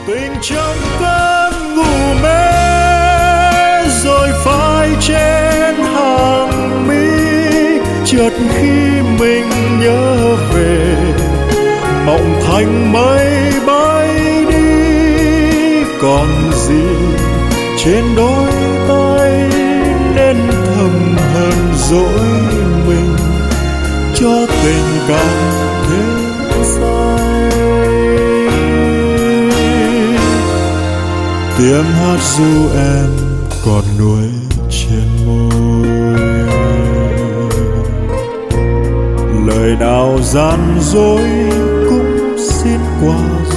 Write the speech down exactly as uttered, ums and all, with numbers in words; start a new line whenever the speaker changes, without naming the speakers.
tình trong cơn ngủ mê rồi phai trên hàng mi, chợt khi mình nhớ về mộng thành mây bay đi, còn gì trên đôi tay nên thầm hờn dỗi mình cho tình càng thêm say. Tiếng hát ru em còn nuối trên môi, lời nào gian dối cũng xin qua